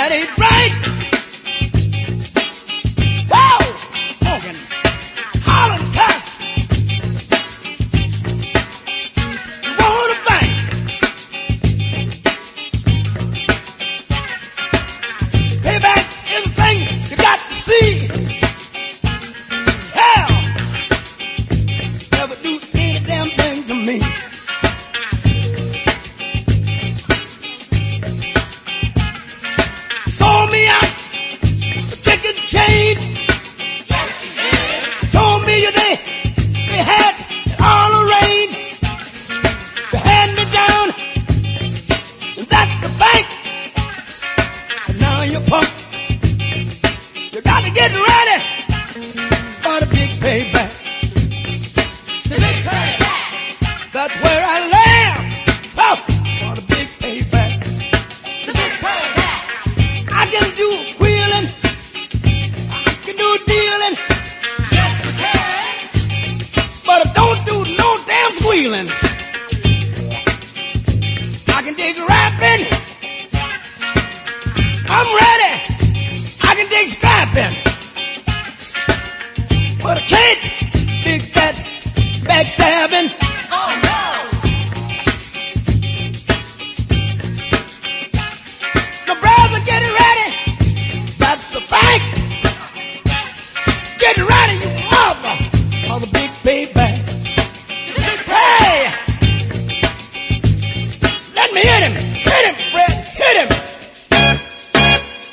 That ain't right. Whoa! Talking, hollering, cuss. You want a bank? Payback is a thing you got to see. Hell, never do any damn thing to me. Sold me out for chicken change. Told me they had it all arranged. They hand me down, and that's the bank. And now you're punk. You got to get ready for the big payback. The big payback. That's where I live. Oh, for the big payback. The big payback. I can do wheeling. I can do dealing. Yes, you can. But I don't do no damn squealing. I can dig rapping. I'm ready. I can dig scrapping. But I can't dig that backstabbing. Oh no. The brother getting ready. That's the bank. Get ready, you mother, for the big payback. The big Hey! Let me hit him! Hit him, Fred! Hit him!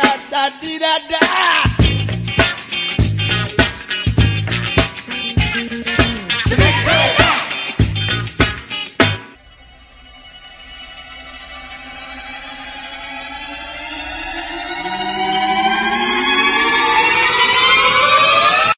da da dee da da.